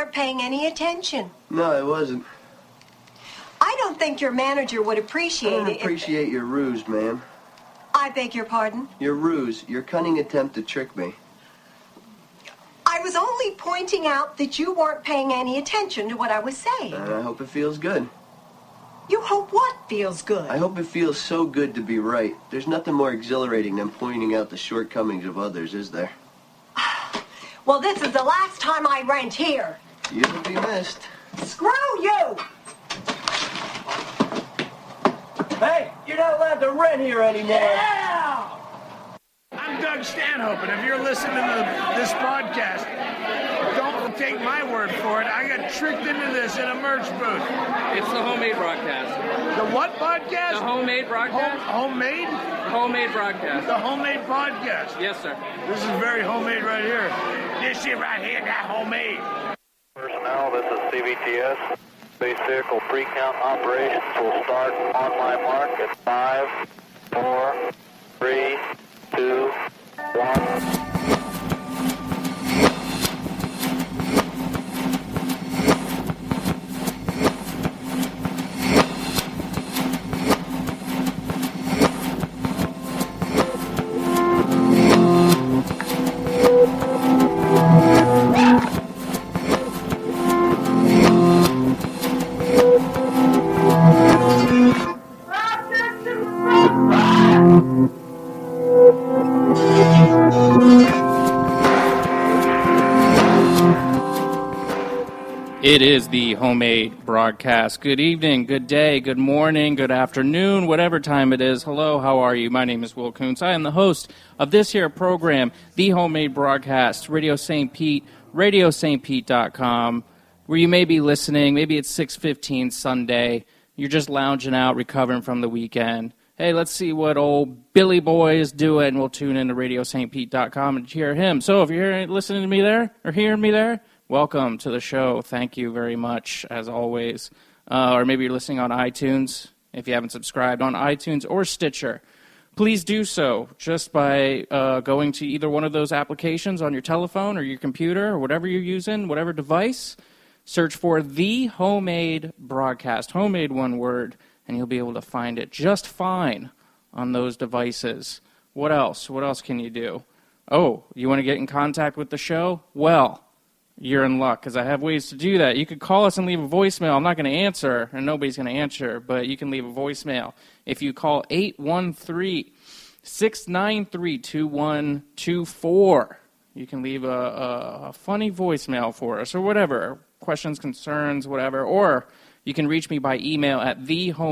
weren't paying any attention. No, I wasn't. I don't think your manager would appreciate I it. don't appreciate your ruse, ma'am. I beg your pardon? Your ruse, your cunning attempt to trick me. I was only pointing out that you weren't paying any attention to what I was saying. And I hope it feels good. You hope what feels good? I hope it feels so good to be right. There's nothing more exhilarating than pointing out the shortcomings of others, is there? Well, this is the last time I rent here. You'll be missed. Screw you! Hey, you're not allowed to rent here anymore. Yeah! I'm Doug Stanhope, and if you're listening to this podcast, don't take my word for it. I got tricked into this in a merch booth. It's the Homemade Broadcast. The what podcast? The Homemade Broadcast? Homemade? Homemade Broadcast. The Homemade Podcast. Yes, sir. This is very homemade right here. This shit right here got homemade. Personnel, this is CVTS. Space vehicle pre-count operations will start on my mark at 5, 4, 3, 2, 1. It is the Homemade Broadcast. Good evening, good day, good morning, good afternoon, whatever time it is. Hello, how are you? My name is Will Kuntz. I am the host of this here program, the Homemade Broadcast, Radio St. Pete, radiostpete.com, where you may be listening. Maybe it's 6:15 Sunday. You're just lounging out, recovering from the weekend. Hey, let's see what old Billy Boy is doing. We'll tune in to radiostpete.com and hear him. So if you're listening to me there or hearing me there, welcome to the show. Thank you very much, as always. Or maybe you're listening on iTunes. If you haven't subscribed on iTunes or Stitcher, please do so just by going to either one of those applications on your telephone or your computer or whatever you're using, whatever device. Search for The Homemade Broadcast, homemade one word, and you'll be able to find it just fine on those devices. What else? What else can you do? Oh, you want to get in contact with the show? Well, you're in luck, because I have ways to do that. You could call us and leave a voicemail. I'm not going to answer, and nobody's going to answer, but you can leave a voicemail. If you call 813-693-2124, you can leave a funny voicemail for us, or whatever, questions, concerns, whatever. Or you can reach me by email at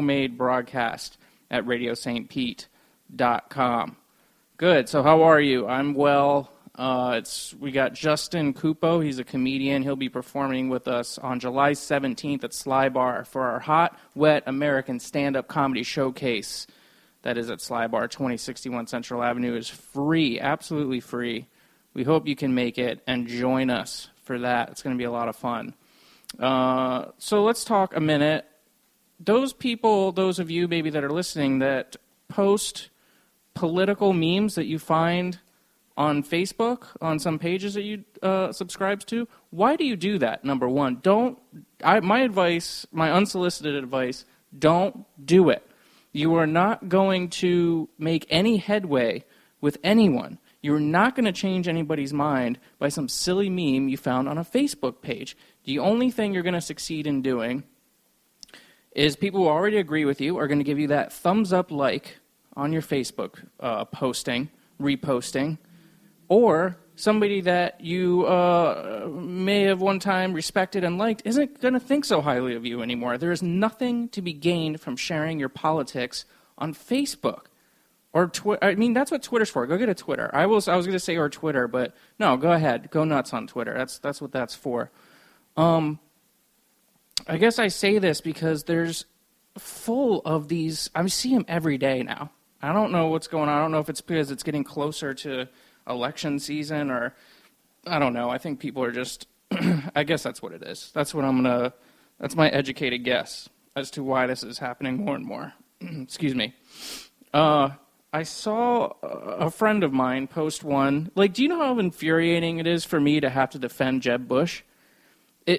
thehomemade.broadcast@radiostpete.com. Good, so how are you? I'm well. We got Justin Cupo. He's a comedian. He'll be performing with us on July 17th at Sly Bar for our Hot, Wet American Stand-Up Comedy Showcase. That is at Sly Bar, 2061 Central Avenue. Is free, absolutely free. We hope you can make it and join us for that. It's going to be a lot of fun. So let's talk a minute. Those people, those of you maybe that are listening that post political memes that you find on Facebook, on some pages that you subscribe to, why do you do that? Number one, my advice, my unsolicited advice, don't do it. You are not going to make any headway with anyone. You're not going to change anybody's mind by some silly meme you found on a Facebook page. The only thing you're going to succeed in doing is people who already agree with you are going to give you that thumbs up like on your Facebook posting, reposting, or somebody that you may have one time respected and liked isn't going to think so highly of you anymore. There is nothing to be gained from sharing your politics on Facebook or Twitter. I mean, that's what Twitter's for. Go get a Twitter. I was going to say or Twitter, but no, go ahead. Go nuts on Twitter. That's what that's for. I guess I say this because there's full of these. I see them every day now. I don't know what's going on. I don't know if it's because it's getting closer to election season, or I don't know. I think people are just, I guess that's what it is. That's my educated guess as to why this is happening more and more. Excuse me. I saw a friend of mine post one, do you know how infuriating it is for me to have to defend Jeb Bush?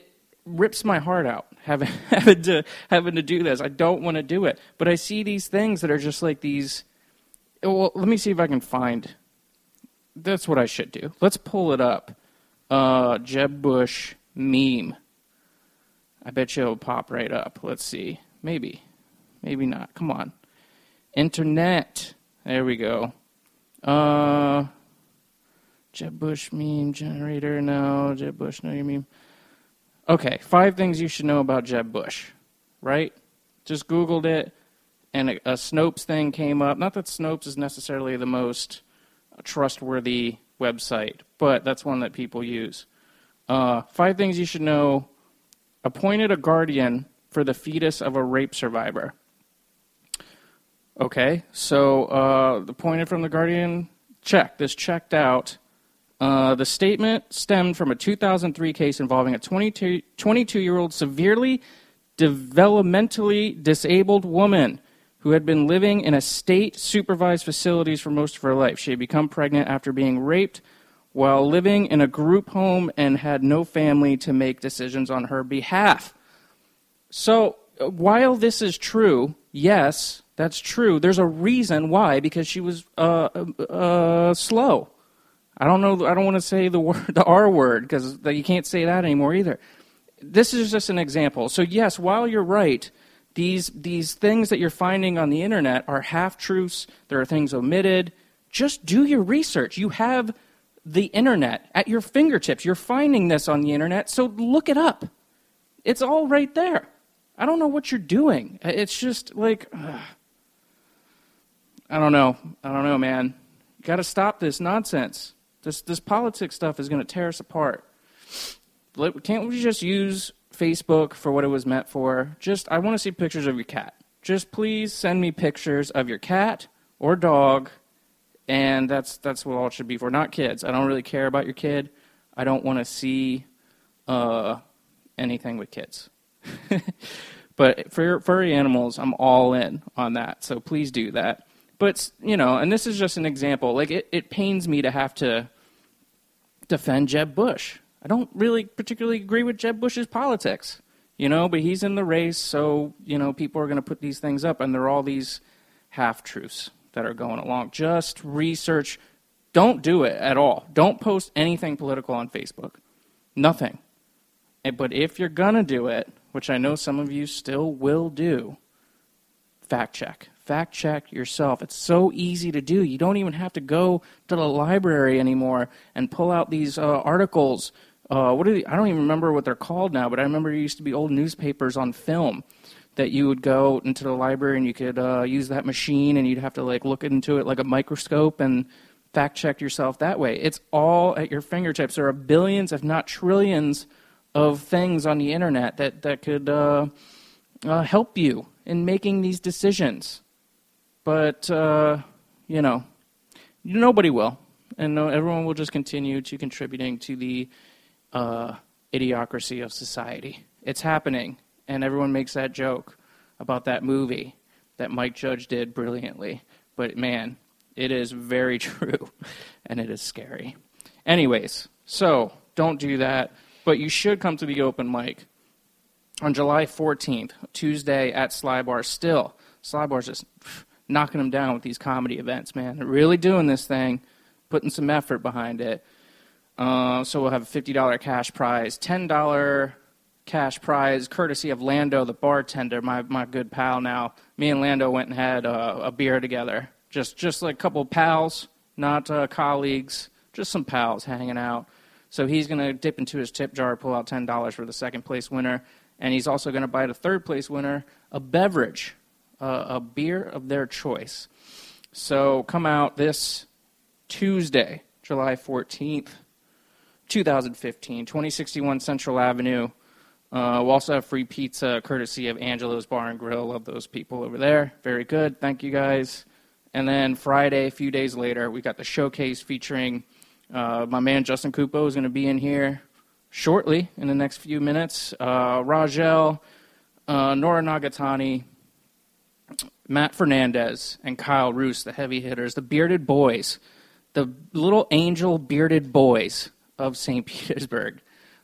rips my heart out having to do this. I don't want to do it. But I see these things that are just like these. Well, let me see if I can find. That's what I should do. Let's pull it up. Jeb Bush meme. I bet you it'll pop right up. Let's see. Maybe not. Come on. Internet. There we go. Jeb Bush meme generator. No. Jeb Bush, no, your meme. Okay, 5 things you should know about Jeb Bush. Right? Just Googled it, and a Snopes thing came up. Not that Snopes is necessarily the most trustworthy website, but that's one that people use. 5 things you should know. Appointed a guardian for the fetus of a rape survivor. Okay, so appointed from the guardian, check. This checked out. The statement stemmed from a 2003 case involving a 22-year-old severely developmentally disabled woman who had been living in a state-supervised facilities for most of her life. She had become pregnant after being raped while living in a group home and had no family to make decisions on her behalf. So while this is true, yes, that's true. There's a reason why, because she was slow. I don't know. I don't want to say the R word, because you can't say that anymore either. This is just an example. So yes, while you're right, these things that you're finding on the internet are half-truths. There are things omitted. Just do your research. You have the internet at your fingertips. You're finding this on the internet, so look it up. It's all right there. I don't know what you're doing. It's just like, I don't know, man. You got to stop this nonsense. This politics stuff is going to tear us apart. Can't we just use Facebook for what it was meant for? I want to see pictures of your cat. Just please send me pictures of your cat or dog, and that's what all it should be for. Not kids. I don't really care about your kid. I don't want to see anything with kids. But for furry animals, I'm all in on that. So please do that. But, and this is just an example. Like, it pains me to have to defend Jeb Bush. I don't really particularly agree with Jeb Bush's politics, but he's in the race, so, people are going to put these things up, and there are all these half-truths that are going along. Just research. Don't do it at all. Don't post anything political on Facebook. Nothing. But if you're going to do it, which I know some of you still will do, fact check. Fact check yourself. It's so easy to do. You don't even have to go to the library anymore and pull out these articles. I don't even remember what they're called now, but I remember there used to be old newspapers on film that you would go into the library and you could use that machine and you'd have to look into it like a microscope and fact check yourself that way. It's all at your fingertips. There are billions, if not trillions, of things on the internet that could help you in making these decisions. But, nobody will. And everyone will just continue to contributing to the idiocracy of society. It's happening. And everyone makes that joke about that movie that Mike Judge did brilliantly. But, man, it is very true. And it is scary. Anyways, so don't do that. But you should come to the open mic on July 14th, Tuesday at Sly Bar. Still, Sly Bar's just knocking them down with these comedy events, man. They're really doing this thing, putting some effort behind it. So we'll have a $50 cash prize, $10 cash prize, courtesy of Lando, the bartender, my good pal now. Me and Lando went and had a beer together. Just like a couple of pals, not colleagues, just some pals hanging out. So he's going to dip into his tip jar, pull out $10 for the second place winner, and he's also going to buy the third place winner a beverage, a beer of their choice. So come out this Tuesday, July 14th, 2015, 2061 Central Avenue. We'll also have free pizza courtesy of Angelo's Bar and Grill. Love those people over there. Very good. Thank you, guys. And then Friday, a few days later, we got the showcase featuring my man Justin Kupo is going to be in here shortly in the next few minutes. Rajel, Nora Nagatani, Matt Fernandez, and Kyle Roos, the heavy hitters, the bearded boys, the little angel bearded boys of St. Petersburg.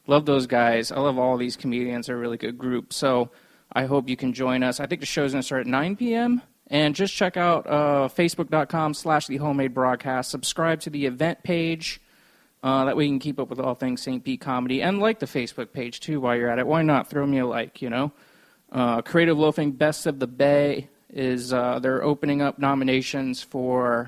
Love those guys. I love all these comedians. They're a really good group. So I hope you can join us. I think the show's going to start at 9 p.m. And just check out facebook.com/thehomemade broadcast. Subscribe to the event page. That way you can keep up with all things St. Pete comedy. And like the Facebook page, too, while you're at it. Why not? Throw me a like, you know. Creative Loafing Best of the Bay is they're opening up nominations for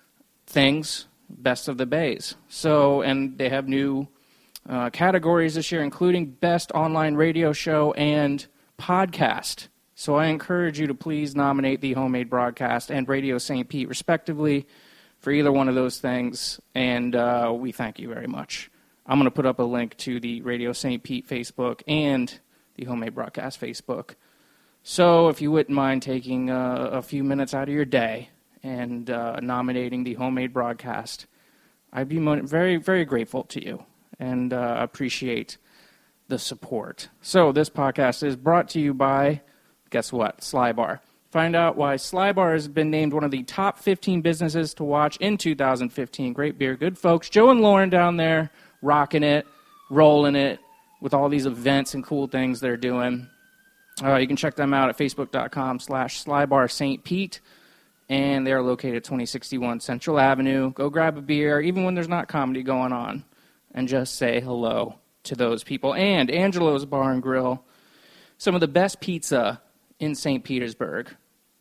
things Best of the Bays. So, and they have new categories this year, including Best Online Radio Show and Podcast. So I encourage you to please nominate the Homemade Broadcast and Radio St. Pete, respectively, for either one of those things, and we thank you very much. I'm going to put up a link to the Radio St. Pete Facebook and the Homemade Broadcast Facebook. So if you wouldn't mind taking a few minutes out of your day and nominating the Homemade Broadcast, I'd be very, very grateful to you and appreciate the support. So this podcast is brought to you by, guess what, Sly Bar. Find out why Sly Bar has been named one of the top 15 businesses to watch in 2015. Great beer, good folks. Joe and Lauren down there rocking it, rolling it with all these events and cool things they're doing. You can check them out at facebook.com/SlyBarSt. And they're located at 2061 Central Avenue. Go grab a beer, even when there's not comedy going on, and just say hello to those people. And Angelo's Bar and Grill, some of the best pizza in St. Petersburg,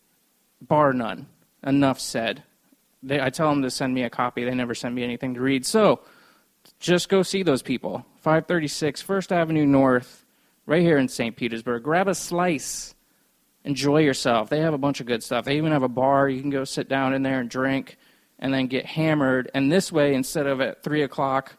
bar none. Enough said. I tell them to send me a copy. They never send me anything to read. So just go see those people. 536 First Avenue North, right here in St. Petersburg. Grab a slice. Enjoy yourself. They have a bunch of good stuff. They even have a bar. You can go sit down in there and drink and then get hammered. And this way, instead of at 3 o'clock,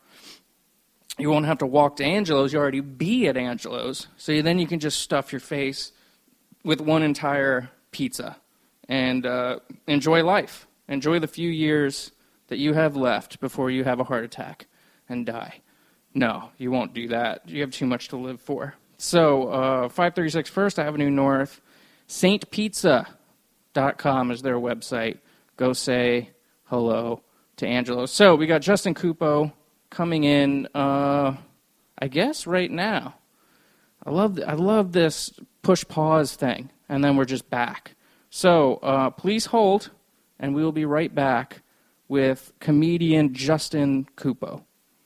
you won't have to walk to Angelo's. You already be at Angelo's. So then you can just stuff your face with one entire pizza and enjoy life. Enjoy the few years that you have left before you have a heart attack and die. No, you won't do that. You have too much to live for. So 536 First Avenue North, saintpizza.com is their website. Go say hello to Angelo. So we got Justin Cupo coming in, I guess, right now. I love this push pause thing, and then we're just back. So please hold, and we will be right back with comedian Justin Cupo.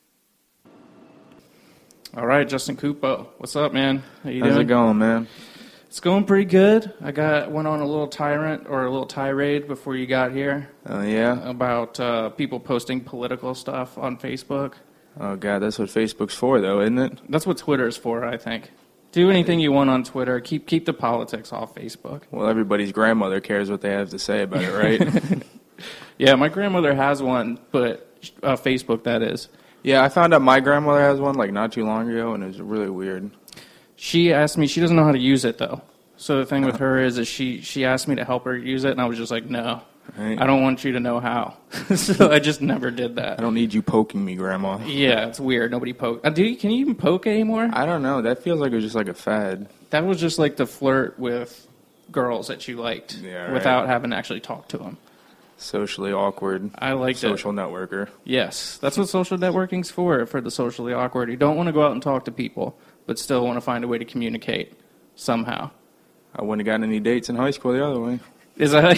All right, Justin Cupo. What's up, man? How you doing? How's it going, man? It's going pretty good. I went on a little tirade before you got here. Oh, yeah? About people posting political stuff on Facebook. Oh, God, that's what Facebook's for, though, isn't it? That's what Twitter's for, I think. Do anything you want on Twitter. Keep the politics off Facebook. Well, everybody's grandmother cares what they have to say about it, right? Yeah, my grandmother has one, but Facebook, that is. Yeah, I found out my grandmother has one, like, not too long ago, and it was really weird. She asked me, she doesn't know how to use it, though. So the thing with her is she asked me to help her use it, and I was just like, no. Right. I don't want you to know how. So I just never did that. I don't need you poking me, Grandma. Yeah, it's weird. Nobody poke. Can you even poke anymore? I don't know. That feels like it was just like a fad. That was just like to flirt with girls that you liked without having to actually talk to them. Socially awkward. I like social networker. Yes, that's what social networking's for the socially awkward. You don't want to go out and talk to people, but still want to find a way to communicate somehow. I wouldn't have gotten any dates in high school the other way. Is that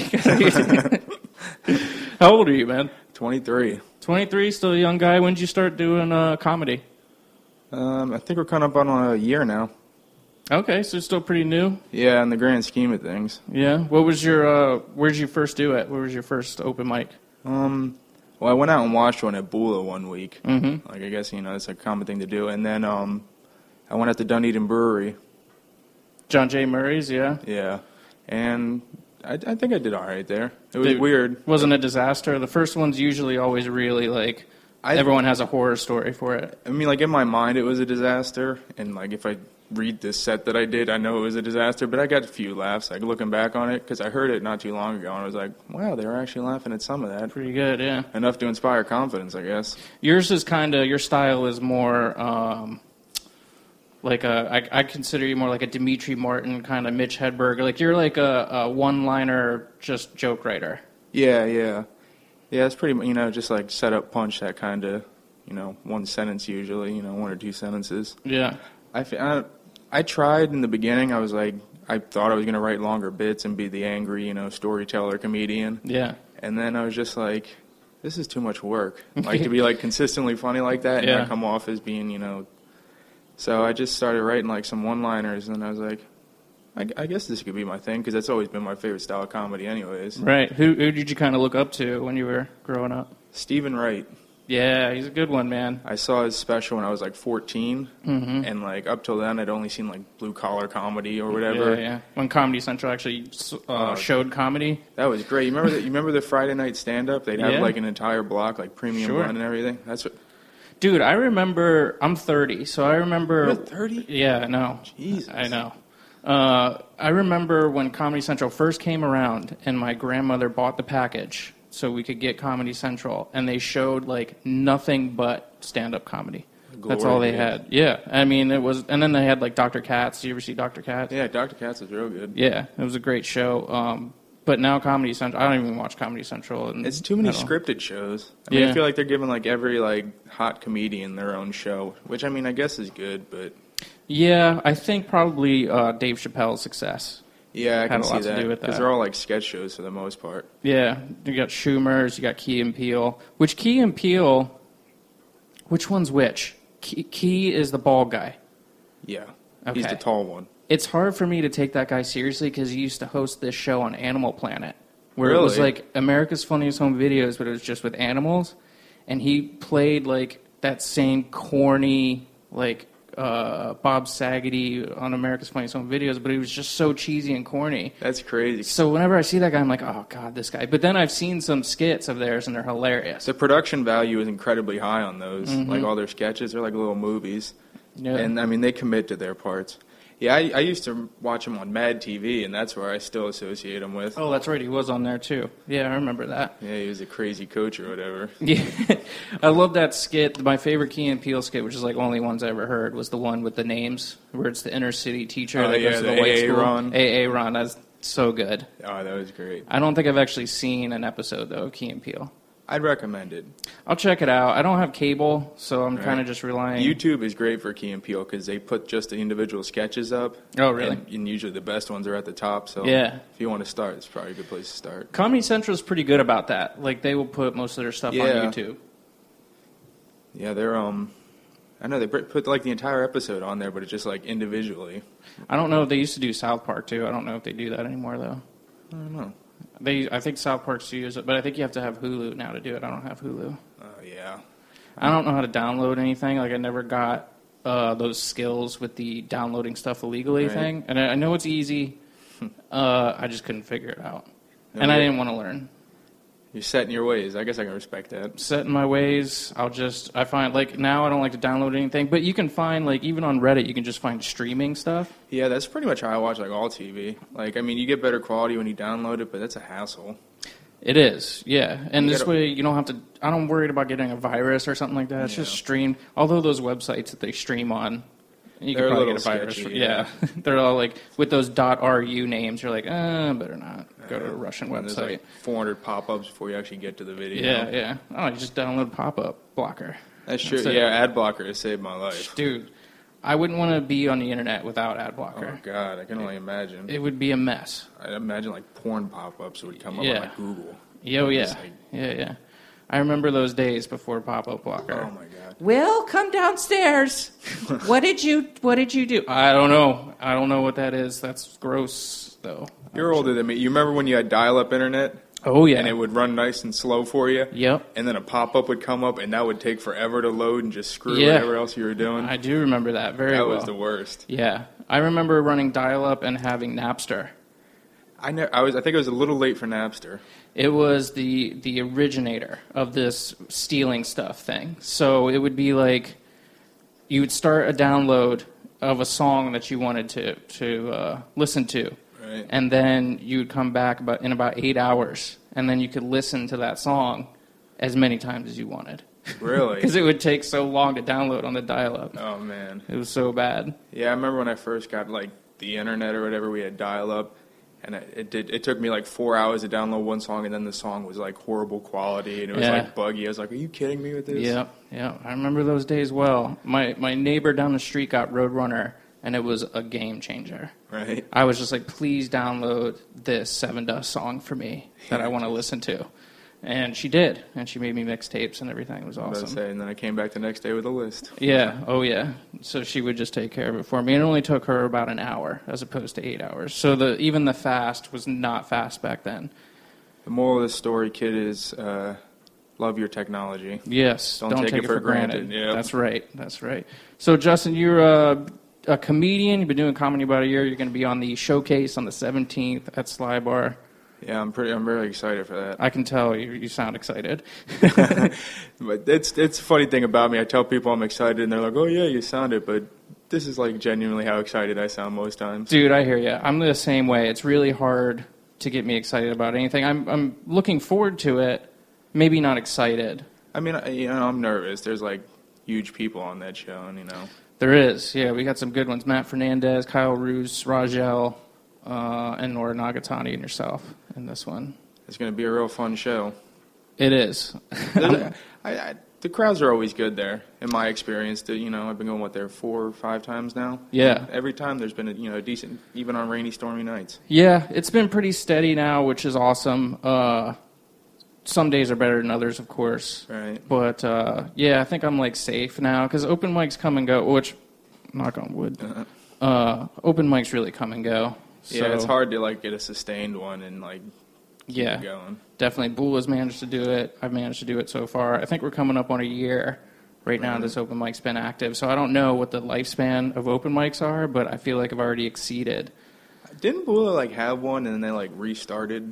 How old are you, man? 23. 23, still a young guy. When did you start doing comedy? I think we're coming up on a year now. Okay, so still pretty new? Yeah, in the grand scheme of things. Yeah? What was your, where did you first do it? Where was your first open mic? Well, I went out and watched one at Bula one week. Mm-hmm. Like, I guess, it's a common thing to do. And then I went out to Dunedin Brewery. John J. Murray's, yeah? Yeah. And I think I did all right there. It was weird. Wasn't a disaster. The first one's usually always really, everyone has a horror story for it. I mean, in my mind, it was a disaster. And, if I read this set that I did, I know it was a disaster. But I got a few laughs, looking back on it, because I heard it not too long ago. And I was like, wow, they were actually laughing at some of that. Pretty good, yeah. Enough to inspire confidence, I guess. Yours is your style is more... I consider you more like a Dimitri Martin kind of Mitch Hedberg. You're like a one-liner, just joke writer. Yeah. Yeah, it's pretty, just set up punch, that kind of one sentence usually, one or two sentences. Yeah. I tried in the beginning. I was like, I thought I was going to write longer bits and be the angry, storyteller comedian. Yeah. And then I was just like, this is too much work. Like to be like consistently funny like that and not come off as being, So I just started writing like some one-liners, and I was like, I guess this could be my thing, because that's always been my favorite style of comedy anyways. Right. Who did you kind of look up to when you were growing up? Stephen Wright. Yeah, he's a good one, man. I saw his special when I was like 14, and like up till then I'd only seen like blue collar comedy or whatever. Yeah. When Comedy Central actually showed comedy. That was great. You remember the Friday night stand up? They'd have like an entire block, like premium one and everything. That's what. Dude, I remember. I'm 30, so I remember. You're 30? Yeah, I know. Jesus. I know. I remember when Comedy Central first came around, and my grandmother bought the package so we could get Comedy Central, and they showed like nothing but stand-up comedy. That's all they had. Yeah, I mean it was, and then they had like Dr. Katz. Did you ever see Dr. Katz? Yeah, Dr. Katz was real good. Yeah, it was a great show. But now Comedy Central, I don't even watch Comedy Central. And it's too many scripted shows. I mean, I feel like they're giving like every like hot comedian their own show, which I mean I guess is good, but. Yeah, I think probably Dave Chappelle's success. Yeah, I can see that. To do with that. Because they're all like sketch shows for the most part. Yeah, you got Schumer's, you got Key and Peele. Which Key and Peele, which one's which? Key is the bald guy. Yeah, okay. He's the tall one. It's hard for me to take that guy seriously because he used to host this show on Animal Planet. Where it was like America's Funniest Home Videos, but it was just with animals. And he played like that same corny, like... Bob Saget on America's Funniest Home Videos, but he was just so cheesy and corny. That's crazy. So whenever I see that guy, I'm like, oh, God, this guy. But then I've seen some skits of theirs, and they're hilarious. The production value is incredibly high on those. Like, all their sketches are like little movies. Yeah. And, I mean, they commit to their parts. Yeah, I used to watch him on Mad TV, and that's where I still associate him with. Oh, that's right. He was on there, too. Yeah, I remember that. Yeah, he was a crazy coach or whatever. Yeah. I love that skit. My favorite Key and Peele skit, which is like only ones I ever heard, was the one with the names, where it's the inner city teacher that goes to the white school. Ron. A.A. Ron. That's so good. Oh, that was great. I don't think I've actually seen an episode, though, of Key and Peele. I'd recommend it. I'll check it out. I don't have cable, so I'm kind of just relying. YouTube is great for Key and Peele because they put just the individual sketches up. Oh, really? And usually the best ones are at the top. So yeah. If you want to start, it's probably a good place to start. Comedy Central is pretty good about that. Like they will put most of their stuff on YouTube. Yeah, they're I know they put like the entire episode on there, but it's just like individually. I don't know. They used to do South Park too. I don't know if they do that anymore though. I don't know. I think South Park still use it, but I think you have to have Hulu now to do it. I don't have Hulu. Oh, yeah. I don't know how to download anything. Like, I never got those skills with the downloading stuff illegally thing. And I know it's easy. I just couldn't figure it out. I didn't want to learn. You're set in your ways. I guess I can respect that. Set in my ways. I find, like, now I don't like to download anything. But you can find, like, even on Reddit, you can just find streaming stuff. Yeah, that's pretty much how I watch, like, all TV. Like, I mean, you get better quality when you download it, but that's a hassle. It is, yeah. And this way, you don't have to... I'm worried about getting a virus or something like that. It's just streamed. Although those websites that they stream on... You can probably get a virus. Sketchy, yeah. They're all like, with those .ru names, you're like, better not go to a Russian website. There's like 400 pop-ups before you actually get to the video. Yeah. Oh, you just download pop-up blocker. That's true. Yeah, ad blocker has saved my life. Dude, I wouldn't want to be on the internet without ad blocker. Oh, God, I can only imagine. It would be a mess. I'd imagine like porn pop-ups would come up on like Google. Yeah. I remember those days before pop-up blocker. Oh, my God. Will, come downstairs. What did you do? I don't know. I don't know what that is. That's gross, though. You're older than me. You remember when you had dial-up internet? Oh, yeah. And it would run nice and slow for you? Yep. And then a pop-up would come up, and that would take forever to load and just screw whatever else you were doing? I do remember that very well. That was the worst. Yeah. I remember running dial-up and having Napster. I think it was a little late for Napster. It was the originator of this stealing stuff thing. So it would be like you would start a download of a song that you wanted to listen to. Right. And then you would come back in about 8 hours, and then you could listen to that song as many times as you wanted. Really? Because it would take so long to download on the dial-up. Oh, man. It was so bad. Yeah, I remember when I first got, like, the internet or whatever, we had dial-up, And it took me like 4 hours to download one song, and then the song was like horrible quality, and it was like buggy. I was like, "Are you kidding me with this?" Yeah. I remember those days well. My neighbor down the street got Roadrunner, and it was a game changer. Right. I was just like, "Please download this Seven Dust song for me that I want to listen to." And she did, and she made me mixtapes and everything. It was awesome. And then I came back the next day with a list. Yeah, oh yeah. So she would just take care of it for me. It only took her about an hour as opposed to 8 hours. So even the fast was not fast back then. The moral of the story, kid, is love your technology. Yes, don't take it for granted. Yep. That's right. So Justin, you're a comedian. You've been doing comedy about a year. You're going to be on the showcase on the 17th at Sly Bar. Yeah, I'm really excited for that. I can tell you sound excited. But it's a funny thing about me. I tell people I'm excited, and they're like, "Oh yeah, you sound it," but this is like genuinely how excited I sound most times. Dude, I hear you. I'm the same way. It's really hard to get me excited about anything. I'm looking forward to it, maybe not excited. I mean, I'm nervous. There's like huge people on that show, and There is. Yeah, we got some good ones. Matt Fernandez, Kyle Roos, Rajel, and Nora Nagatani and yourself in this one. It's going to be a real fun show. It is. The crowds are always good there, in my experience. I've been going, there 4 or 5 times now? Yeah. Every time there's been a decent, even on rainy, stormy nights. Yeah, it's been pretty steady now, which is awesome. Some days are better than others, of course. Right. But, I think I'm, safe now, because open mics come and go, which, knock on wood, open mics really come and go. So, yeah, it's hard to, get a sustained one and, keep it going. Definitely. Bula's managed to do it. I've managed to do it so far. I think we're coming up on a year right now. This open mic's been active. So I don't know what the lifespan of open mics are, but I feel like I've already exceeded. Didn't Bula, have one and then they, restarted?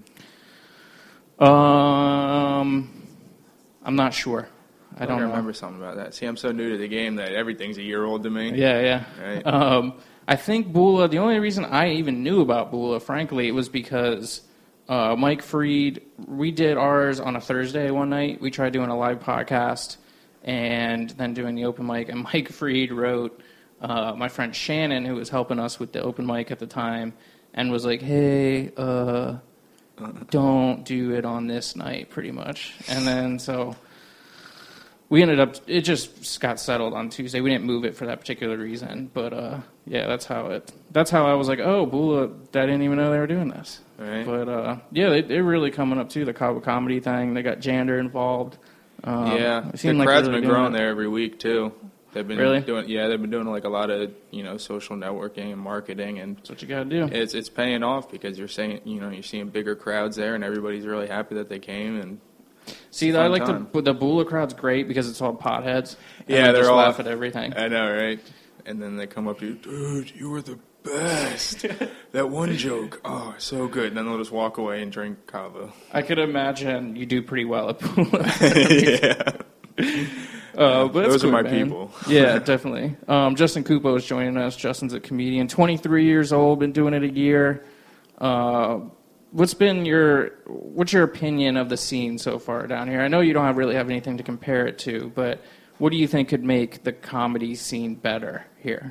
I'm not sure. I don't remember something about that. See, I'm so new to the game that everything's a year old to me. Yeah. Right. I think Bula, the only reason I even knew about Bula, frankly, was because Mike Freed, we did ours on a Thursday one night. We tried doing a live podcast and then doing the open mic. And Mike Freed wrote my friend Shannon, who was helping us with the open mic at the time, and was like, hey, don't do it on this night, pretty much. And then so we ended up, it just got settled on Tuesday. We didn't move it for that particular reason. But, that's how I was like, oh, Bula, I didn't even know they were doing this. Right. But, they're really coming up, too, the Cabo Comedy thing. They got Jander involved. The crowd's been growing there every week, too. They've been really? they've been doing a lot of, social networking and marketing, and that's what you got to do. It's paying off because you're seeing bigger crowds there, and everybody's really happy that they came. And see, I like the Bula crowd's great because it's all potheads. Yeah, they're just all laugh at everything. I know, right? And then they come up to you, dude, you were the best. That one joke, oh, so good. And then they'll just walk away and drink Cabo. I could imagine you do pretty well at Bula. Yeah. But those cool, are my man. people. Yeah, definitely. Justin Kupo is joining us. Justin's a comedian, 23 years old, been doing it a year. What's your opinion of the scene so far down here? I know you don't really have anything to compare it to, but what do you think could make the comedy scene better here?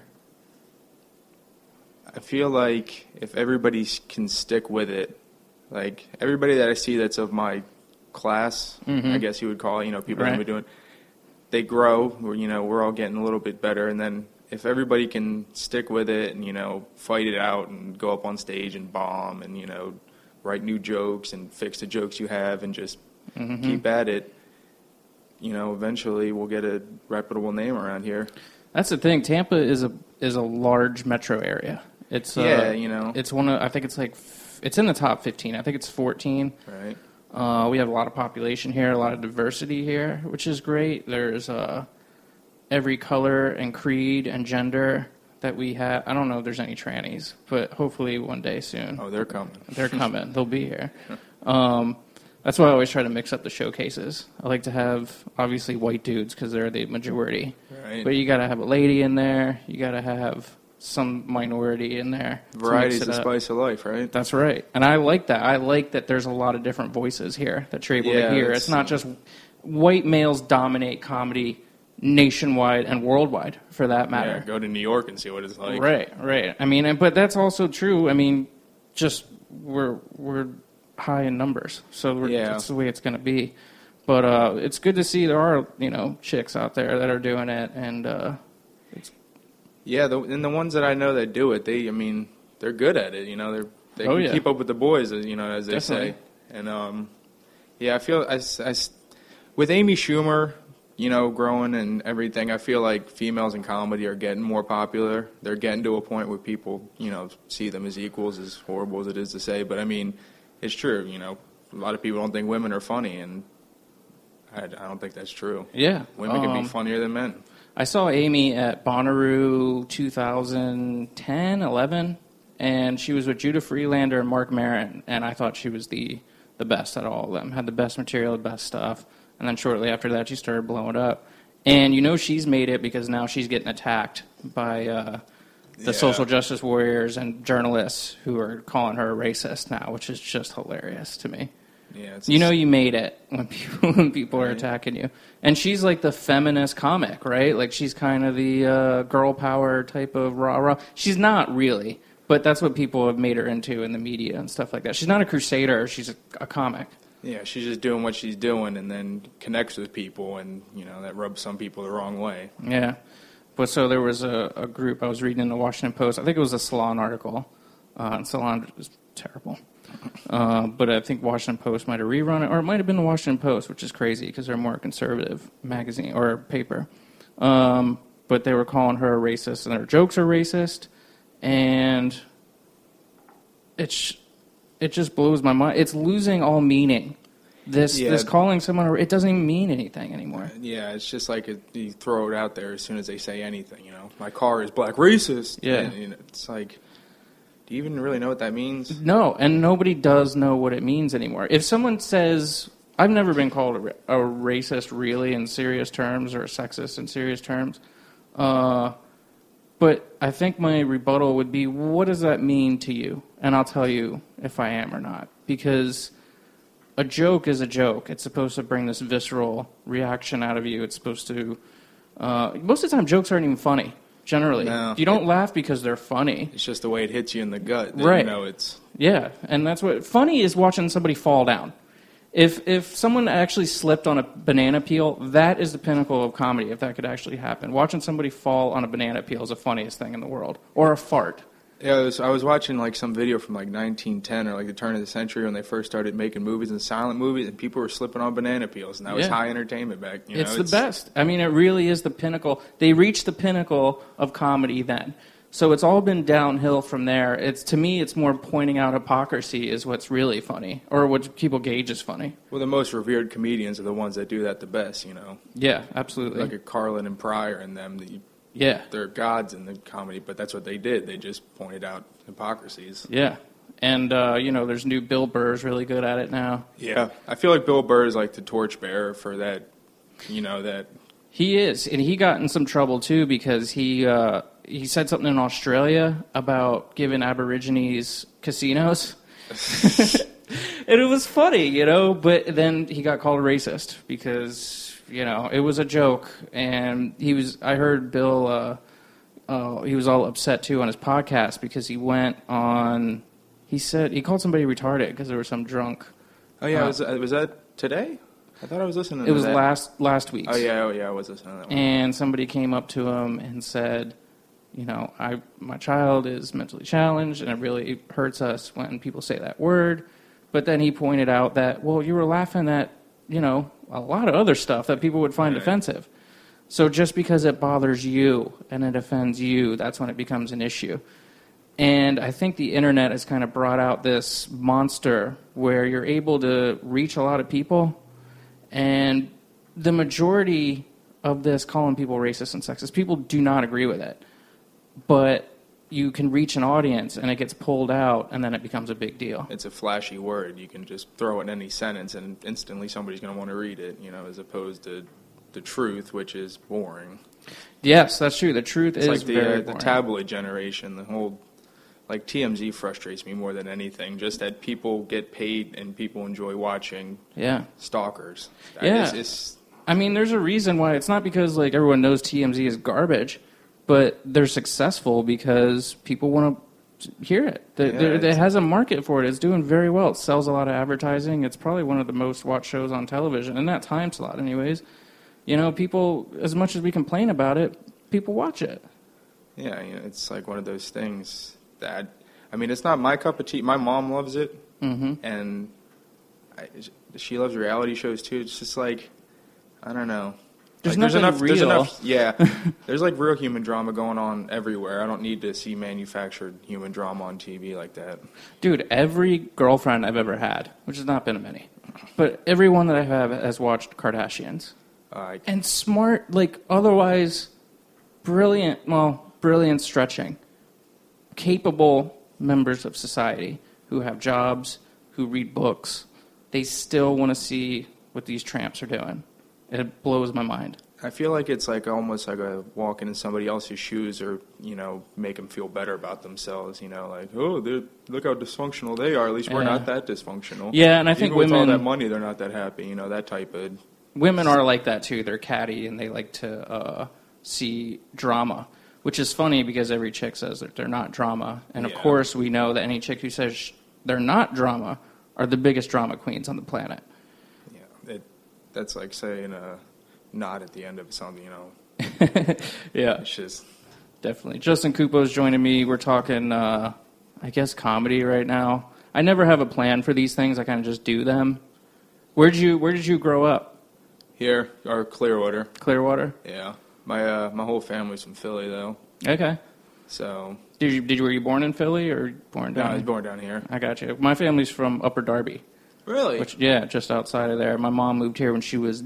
I feel like if everybody can stick with it, everybody that I see that's of my class, I guess you would call it, people that have been doing, they grow. We're all getting a little bit better, and then if everybody can stick with it and fight it out and go up on stage and bomb and write new jokes and fix the jokes you have and just keep at it, eventually we'll get a reputable name around here. That's the thing. Tampa is a large metro area. It's it's one of, I think it's it's in the top 15. I think it's 14. Right. We have a lot of population here, a lot of diversity here, which is great. There's every color and creed and gender that we have. I don't know if there's any trannies, but hopefully one day soon. Oh, they're coming. They're coming. They'll be here. That's why I always try to mix up the showcases. I like to have, obviously, white dudes because they're the majority. Right. But you got to have a lady in there. You got to have some minority in there. Variety is the spice of life, right? That's right. And I like that. I like that there's a lot of different voices here that you're able to hear. It's not just white males dominate comedy nationwide and worldwide, for that matter. Yeah, go to New York and see what it's like. Right. I mean, but that's also true. I mean, just we're high in numbers, so Yeah. that's the way it's going to be. But it's good to see there are, chicks out there that are doing it, and Yeah, and the ones that I know that do it, they're good at it. They Oh, can yeah. keep up with the boys, as they Definitely. say. And I feel with Amy Schumer, growing and everything, I feel like females in comedy are getting more popular. They're getting to a point where people, see them as equals, as horrible as it is to say. But it's true. A lot of people don't think women are funny, and I don't think that's true. yeah. Women can be funnier than men. I saw Amy at Bonnaroo 2010, 11, and she was with Judah Freelander and Mark Maron, and I thought she was the best at all of them. Had the best material, the best stuff, and then shortly after that, she started blowing up. And she's made it because now she's getting attacked by the social justice warriors and journalists who are calling her a racist now, which is just hilarious to me. Yeah, You made it when people are attacking you. And she's like the feminist comic, right? Like she's kind of the girl power type of rah-rah. She's not really, but that's what people have made her into in the media and stuff like that. She's not a crusader. She's a comic. Yeah, she's just doing what she's doing and then connects with people, and, that rubs some people the wrong way. Yeah. But so there was a group I was reading in the Washington Post. I think it was a Salon article. And Salon is terrible. But I think Washington Post might have rerun it, or it might have been the Washington Post, which is crazy because they're a more conservative magazine or paper. But they were calling her a racist, and their jokes are racist, and it just blows my mind. It's losing all meaning. This calling someone, it doesn't even mean anything anymore. Yeah, it's just like you throw it out there as soon as they say anything. My car is black racist. Yeah, and it's like, do you even really know what that means? No, and nobody does know what it means anymore. If someone says, I've never been called a racist really in serious terms or a sexist in serious terms, but I think my rebuttal would be, what does that mean to you? And I'll tell you if I am or not. Because a joke is a joke. It's supposed to bring this visceral reaction out of you. It's supposed to... most of the time, jokes aren't even funny. Generally, no, you don't laugh because they're funny. It's just the way it hits you in the gut. That, right. It's yeah, and that's what funny is. Watching somebody fall down. If someone actually slipped on a banana peel, that is the pinnacle of comedy. If that could actually happen, watching somebody fall on a banana peel is the funniest thing in the world. Or a fart. Yeah, I was watching some video from 1910 or the turn of the century when they first started making movies and silent movies, and people were slipping on banana peels, and that was high entertainment back. It's the best. It really is the pinnacle. They reached the pinnacle of comedy then. So it's all been downhill from there. To me, it's more pointing out hypocrisy is what's really funny, or what people gauge as funny. Well, the most revered comedians are the ones that do that the best. Yeah, absolutely. Like a Carlin and Pryor and them. Yeah. They're gods in the comedy, but that's what they did. They just pointed out hypocrisies. Yeah. And, there's new Bill Burr's really good at it now. Yeah. I feel like Bill Burr is like the torchbearer for that, that... He is. And he got in some trouble, too, because he said something in Australia about giving Aborigines casinos. And it was funny, but then he got called a racist because... it was a joke, and I heard Bill, he was all upset, too, on his podcast because he went on, he called somebody retarded because there was some drunk. Oh, yeah, was that today? I thought I was listening to that. It was last week. Oh, yeah, I was listening to that one. And somebody came up to him and said, my child is mentally challenged, and it really hurts us when people say that word. But then he pointed out that, well, you were laughing at, a lot of other stuff that people would find offensive. So just because it bothers you and it offends you, that's when it becomes an issue. And I think the internet has kind of brought out this monster where you're able to reach a lot of people, and the majority of this calling people racist and sexist, people do not agree with it. But you can reach an audience, and it gets pulled out, and then it becomes a big deal. It's a flashy word. You can just throw it in any sentence, and instantly somebody's going to want to read it, as opposed to the truth, which is boring. Yes, that's true. The truth is very boring. The tabloid generation, the whole... TMZ frustrates me more than anything, just that people get paid and people enjoy watching stalkers. There's a reason why. It's not because, everyone knows TMZ is garbage, but they're successful because people want to hear it. It has a market for it. It's doing very well. It sells a lot of advertising. It's probably one of the most watched shows on television in that time slot anyways. You know, people, as much as we complain about it, people watch it. Yeah, you know, it's like one of those things that, I mean, it's not my cup of tea. My mom loves it, and she loves reality shows too. It's just like, I don't know. There's like, nothing real. There's enough, yeah. There's like real human drama going on everywhere. I don't need to see manufactured human drama on TV like that. Dude, every girlfriend I've ever had, which has not been many, but everyone that I have has watched Kardashians. And smart, like otherwise brilliant stretching, capable members of society who have jobs, who read books, they still want to see what these tramps are doing. It blows my mind. I feel like it's like almost like a walking in somebody else's shoes, or, you know, make them feel better about themselves. You know, like, oh, look how dysfunctional they are. At least we're not that dysfunctional. Yeah, and I think even with women, all that money, they're not that happy. You know, that type of. Women are like that too. They're catty and they like to see drama, which is funny because every chick says that they're not drama, and of course we know that any chick who says they're not drama are the biggest drama queens on the planet. Yeah, that's like saying not at the end of something, you know. Yeah, it's just definitely. Justin Kupo's joining me. We're talking, I guess, comedy right now. I never have a plan for these things. I kind of just do them. Where did you grow up? Here, or Clearwater. Clearwater? Yeah. My whole family's from Philly, though. Okay. So. Were you born in Philly or born down? No, I was born down here. I got you. My family's from Upper Darby. Really? Which, yeah, just outside of there. My mom moved here when she was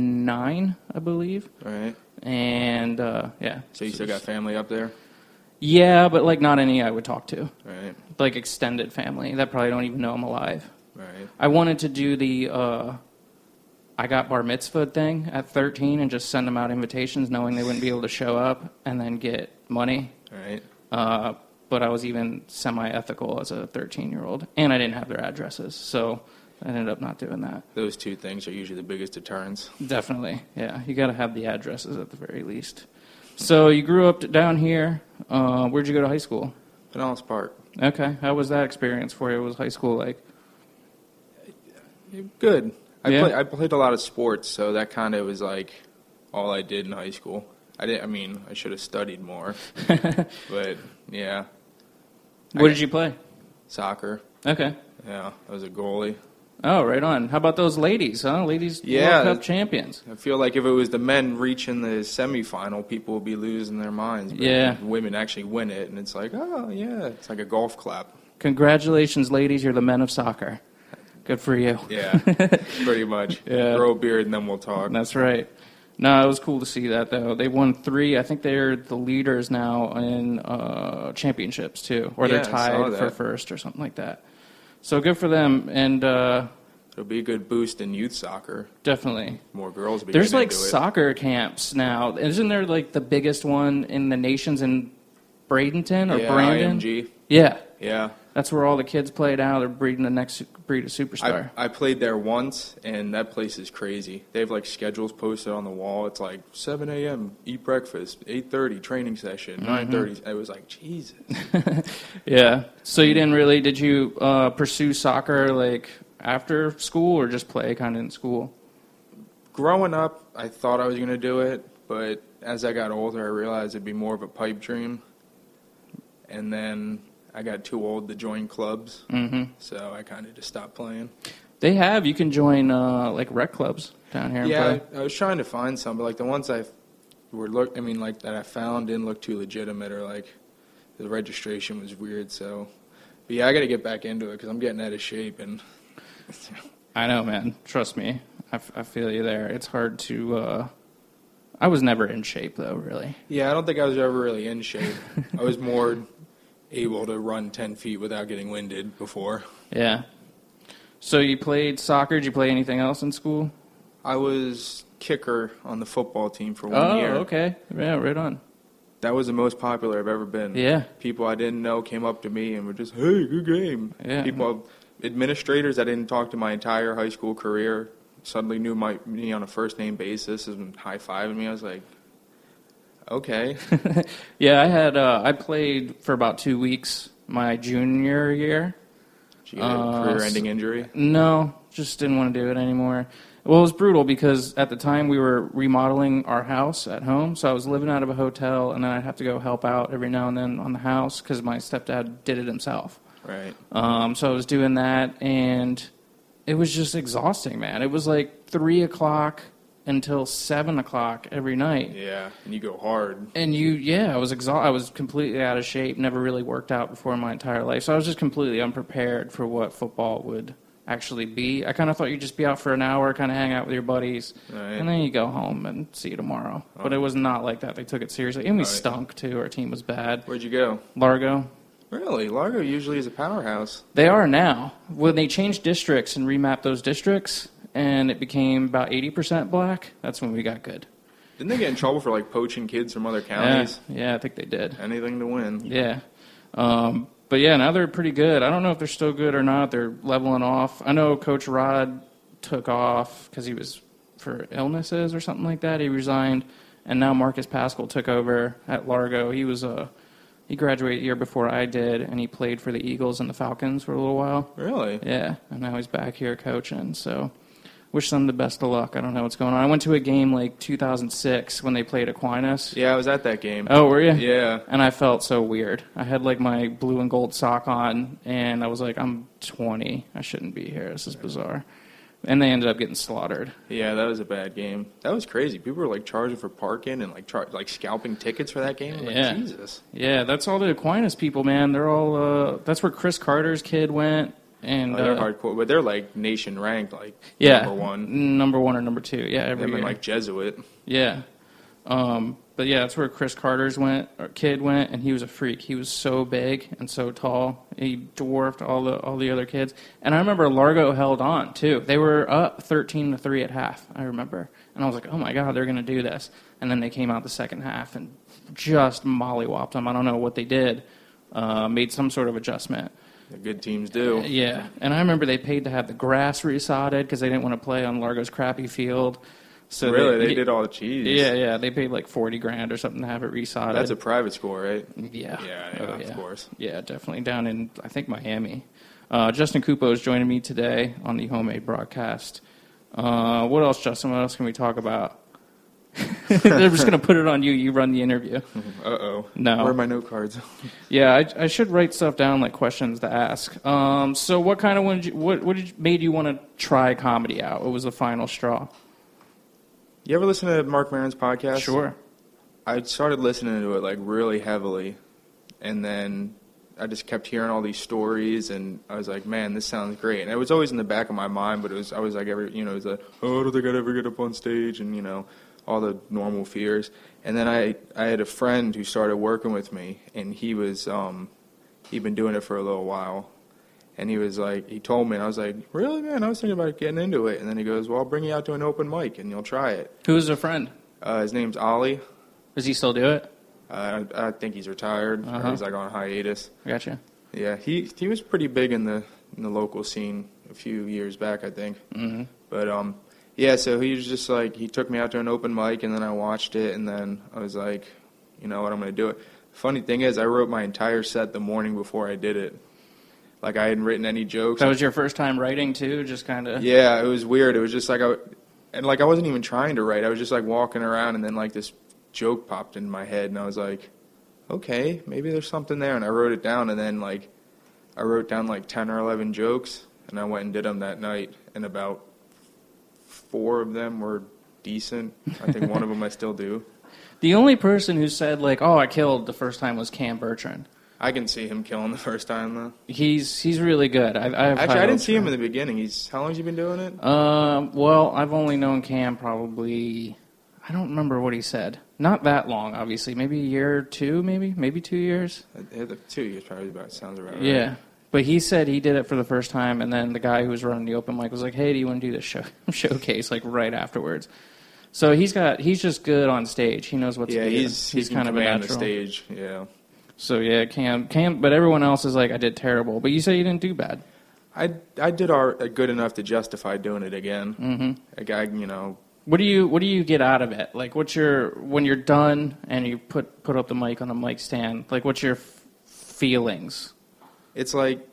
9, I believe. Right. And, yeah. So you still got family up there? Yeah, but, like, not any I would talk to. Right. Like, extended family that probably don't even know I'm alive. Right. I wanted to do the, I got bar mitzvah thing at 13 and just send them out invitations knowing they wouldn't be able to show up and then get money. Right. But I was even semi-ethical as a 13-year-old, and I didn't have their addresses, so I ended up not doing that. Those two things are usually the biggest deterrents. Definitely, yeah. You got to have the addresses at the very least. So you grew up down here. Where'd you go to high school? Pinellas Park. Okay. How was that experience for you? What was high school like? Good. I played a lot of sports, so that kind of was like all I did in high school. I should have studied more, but yeah. What did you play? Soccer. Okay. Yeah, I was a goalie. Oh, right on. How about those ladies, huh? Ladies yeah, World Cup champions. I feel like if it was the men reaching the semifinal, people would be losing their minds. But yeah. Women actually win it, and it's like, oh, yeah, it's like a golf clap. Congratulations, ladies. You're the men of soccer. Good for you. Yeah, pretty much. Yeah. Grow a beard, and then we'll talk. That's right. No, it was cool to see that, though. They won 3. I think they're the leaders now in championships, too. Or they're tied for first or something like that. So good for them. And it'll be a good boost in youth soccer. Definitely. More girls will be There's getting like into it. soccer camps now. Isn't there like the biggest one in the nations in Bradenton or Brandon? IMG. Yeah. Yeah. That's where all the kids play now. They're breeding the next breed of superstar. I played there once, and that place is crazy. They have, like, schedules posted on the wall. It's like 7 a.m., eat breakfast, 8:30, training session, 9:30. It was like, Jesus. Yeah. So did you pursue soccer, like, after school or just play kind of in school? Growing up, I thought I was going to do it, but as I got older, I realized it'd be more of a pipe dream. And then I got too old to join clubs, so I kind of just stopped playing. You can join like rec clubs down here. Yeah, and play. I was trying to find some, but like the ones that I found didn't look too legitimate, or like the registration was weird. So, but yeah, I got to get back into it because I'm getting out of shape. And I know, man. Trust me, I feel you there. It's hard to. I was never in shape though, really. Yeah, I don't think I was ever really in shape. I was more able to run 10 feet without getting winded before. Yeah. So you played soccer. Did you play anything else in school? I was kicker on the football team for 1 year. Oh, okay. Yeah, right on. That was the most popular I've ever been. Yeah. People I didn't know came up to me and were just, hey, good game. Yeah. Administrators I didn't talk to my entire high school career suddenly knew me on a first-name basis and high-fiving me. I was like, okay. Yeah, I played for about 2 weeks my junior year. Did you get a career-ending injury? No, just didn't want to do it anymore. Well, it was brutal because at the time we were remodeling our house at home, so I was living out of a hotel, and then I'd have to go help out every now and then on the house because my stepdad did it himself. Right. So I was doing that, and it was just exhausting, man. It was like 3 o'clock until 7 o'clock every night. Yeah, and you go hard. And I was I was completely out of shape, never really worked out before in my entire life, so I was just completely unprepared for what football would actually be. I kind of thought you'd just be out for an hour, kind of hang out with your buddies, and then you go home and see you tomorrow. Oh. But it was not like that. They took it seriously. And we stunk, too. Our team was bad. Where'd you go? Largo. Really? Largo usually is a powerhouse. They are now. When they changed districts and remapped those districts, and it became about 80% black, that's when we got good. Didn't they get in trouble for, like, poaching kids from other counties? Yeah, I think they did. Anything to win. Yeah. But, yeah, now they're pretty good. I don't know if they're still good or not. They're leveling off. I know Coach Rod took off because he was for illnesses or something like that. He resigned, and now Marcus Pascal took over at Largo. He graduated a year before I did, and he played for the Eagles and the Falcons for a little while. Really? Yeah, and now he's back here coaching, so wish them the best of luck. I don't know what's going on. I went to a game like 2006 when they played Aquinas. Yeah, I was at that game. Oh, were you? Yeah. And I felt so weird. I had like my blue and gold sock on, and I was like, I'm 20. I shouldn't be here. This is bizarre. And they ended up getting slaughtered. Yeah, that was a bad game. That was crazy. People were like charging for parking and like scalping tickets for that game. Yeah. Like, Jesus. Yeah, that's all the Aquinas people, man. They're all. That's where Chris Carter's kid went. And they're hardcore, but they're like nation ranked, like number one or number 2. Yeah, every year. Like Jesuit. Yeah, but yeah, that's where Chris Carter's kid went, and he was a freak. He was so big and so tall, he dwarfed all the other kids. And I remember Largo held on too. They were up 13-3 at half. I remember, and I was like, oh my god, they're gonna do this. And then they came out the second half and just mollywopped them. I don't know what they did. Made some sort of adjustment. The good teams do. Yeah, and I remember they paid to have the grass resodded because they didn't want to play on Largo's crappy field. So really, they did all the cheese. Yeah, they paid like $40,000 or something to have it resodded. That's a private school, right? Yeah. Yeah, of course. Yeah, definitely down in I think Miami. Justin Cupo is joining me today on the Homemade broadcast. What else, Justin? What else can we talk about? I'm just going to put it on you. You run the interview. Uh-oh. No. Where are my note cards? Yeah, I should write stuff down, like questions to ask. So what kind of what made you want to try comedy out? What was the final straw? You ever listen to Mark Maron's podcast? Sure. I started listening to it like really heavily, and then I just kept hearing all these stories, and I was like, man, this sounds great. And it was always in the back of my mind, but I was like, it was like, oh, I don't think I'd ever get up on stage, and all the normal fears. And then I had a friend who started working with me, and he was he'd been doing it for a little while. And he was like, he told me, and I was like, really, man? I was thinking about getting into it. And then he goes, well, I'll bring you out to an open mic, and you'll try it. Who's a friend? His name's Ollie. Does he still do it? I think he's retired. Or he's like on hiatus. Gotcha. Yeah, he was pretty big in the local scene a few years back, I think. Mm-hmm. But yeah, so he was just like, he took me out to an open mic, and then I watched it, and then I was like, you know what, I'm going to do it. Funny thing is, I wrote my entire set the morning before I did it. Like, I hadn't written any jokes. That was your first time writing, too? Just kind of... Yeah, it was weird. It was just like, I wasn't even trying to write. I was just, like, walking around, and then, like, this joke popped in my head, and I was like, okay, maybe there's something there. And I wrote it down, and then, like, I wrote down, like, 10 or 11 jokes, and I went and did them that night, and about 4 of them were decent. I think one of them I still do. The only person who said, like, oh, I killed the first time was Cam Bertrand. I can see him killing the first time, though. He's really good. Actually, I didn't see him in the beginning. How long has he been doing it? Well, I've only known Cam probably, I don't remember what he said. Not that long, obviously. Maybe a year or 2, maybe 2 years. 2 years probably sounds about right. Yeah. But he said he did it for the first time, and then the guy who was running the open mic was like, hey, do you want to do this showcase, like, right afterwards? So he's just good on stage. He knows what to do. Yeah, he's kind of a natural. The stage, yeah. So, yeah, Cam, but everyone else is like, I did terrible. But you say you didn't do bad. I did good enough to justify doing it again. Mm-hmm. What do you get out of it? Like, when you're done and you put up the mic on the mic stand, like, what's your feelings? It's like,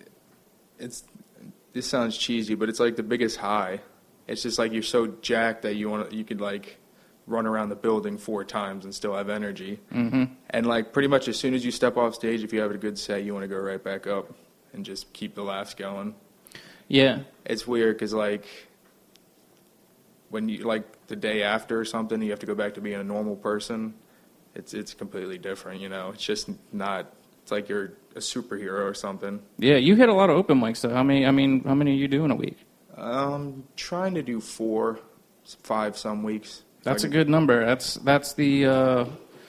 this sounds cheesy, but it's like the biggest high. It's just like you're so jacked that you could like run around the building 4 times and still have energy. Mm-hmm. And like pretty much as soon as you step off stage, if you have a good set, you want to go right back up and just keep the laughs going. Yeah. It's weird because like when you like the day after or something, you have to go back to being a normal person. It's completely different, you know. It's just not. It's like you're a superhero or something. Yeah, you hit a lot of open mics though. How many are you doing a week? Trying to do 4, 5 some weeks. That's a good number. That's the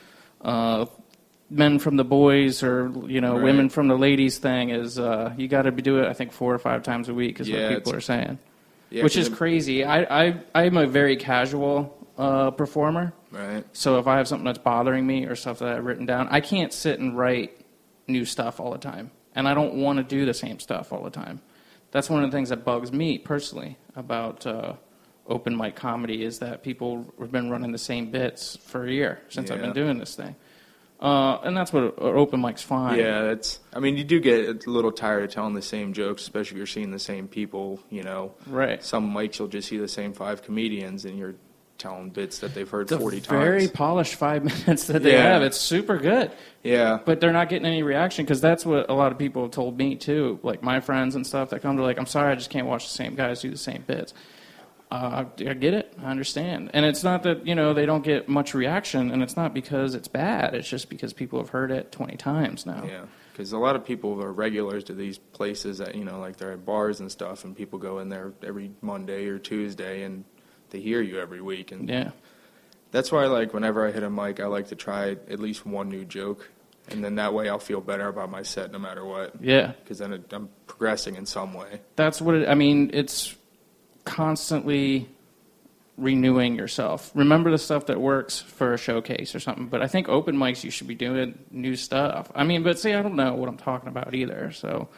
men from the boys or right. Women from the ladies thing is you got to do it. I think 4 or 5 times a week is what people are saying, which is crazy. I'm a very casual performer. Right. So if I have something that's bothering me or stuff that I've written down, I can't sit and write new stuff all the time, and I don't want to do the same stuff all the time. That's one of the things that bugs me personally about open mic comedy is that people have been running the same bits for a year since I've been doing this thing. And that's what open mic's fine. Yeah, you do get a little tired of telling the same jokes, especially if you're seeing the same people, Right. Some mics you'll just see the same 5 comedians and you're telling bits that they've heard 40 times. Very polished 5 minutes that they have. It's super good. Yeah. But they're not getting any reaction because that's what a lot of people have told me too. Like my friends and stuff that come to like, I'm sorry, I just can't watch the same guys do the same bits. I get it. I understand. And it's not that, they don't get much reaction, and it's not because it's bad. It's just because people have heard it 20 times now. Yeah, because a lot of people are regulars to these places that, like they're at bars and stuff, and people go in there every Monday or Tuesday, and they hear you every week. And that's why, like, whenever I hit a mic, I like to try at least one new joke, and then that way I'll feel better about my set no matter what. Yeah. Because then I'm progressing in some way. That's what it's constantly renewing yourself. Remember the stuff that works for a showcase or something, but I think open mics you should be doing new stuff. But see, I don't know what I'm talking about either, so.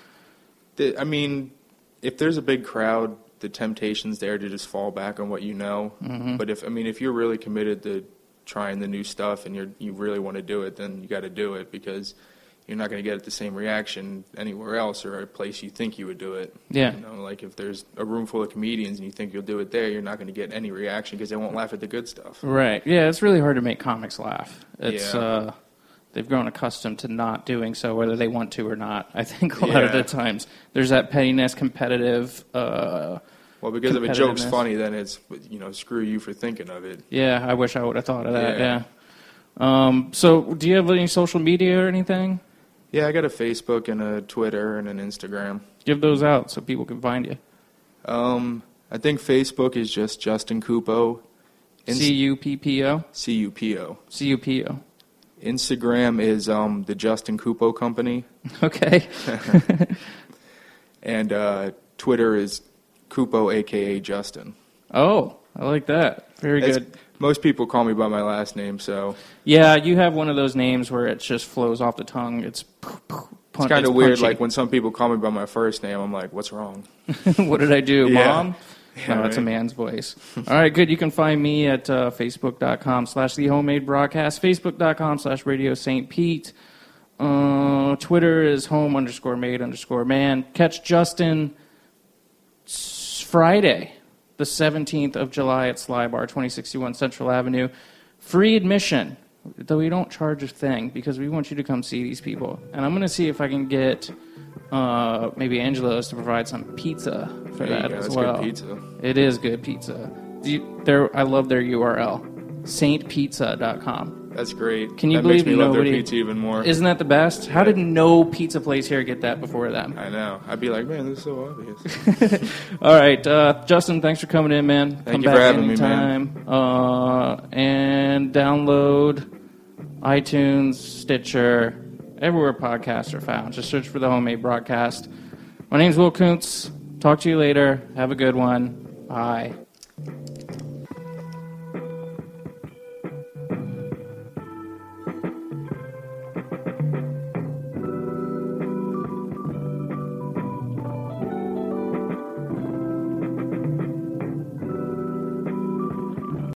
If there's a big crowd, the temptation's there to just fall back on what you know. Mm-hmm. But if you're really committed to trying the new stuff and you really want to do it, then you got to do it because you're not going to get the same reaction anywhere else or a place you think you would do it. Yeah. Like if there's a room full of comedians and you think you'll do it there, you're not going to get any reaction because they won't laugh at the good stuff. Right. Yeah, it's really hard to make comics laugh. It's they've grown accustomed to not doing so, whether they want to or not. I think a lot of the times there's that pettiness, competitive. Well, because if a joke's funny, then it's screw you for thinking of it. Yeah, I wish I would have thought of that. Yeah. So, do you have any social media or anything? Yeah, I got a Facebook and a Twitter and an Instagram. Give those out so people can find you. I think Facebook is just Justin Cupo. C-U-P-P-O? C-U-P-O. C-U-P-O. Instagram is the Justin Cupo Company. Okay. And Twitter is Cupo, a.k.a. Justin. Oh, I like that. Very good. Most people call me by my last name, so... Yeah, you have one of those names where it just flows off the tongue. It's kind of weird. Like, when some people call me by my first name, I'm like, what's wrong? What did I do, Mom? Yeah, no, that's a man's voice. All right, good. You can find me at facebook.com/thehomemade-broadcast, facebook.com/Radio St. Pete. Twitter is home_made_man. Catch Justin Friday, the 17th of July at Sly Bar, 2061 Central Avenue. Free admission, though we don't charge a thing because we want you to come see these people. And I'm going to see if I can get maybe Angelo's to provide some pizza for that as well. Good pizza. It is good pizza. I love their URL, saintpizza.com. That's great. Can you that believe makes me nobody? Love their pizza even more. Isn't that the best? How did no pizza place here get that before them? I know. I'd be like, man, this is so obvious. All right, Justin, thanks for coming in, man. Thank you for having me, man. And download iTunes, Stitcher, everywhere podcasts are found. Just search for The Homemade Broadcast. My name's Will Kuntz. Talk to you later. Have a good one. Bye.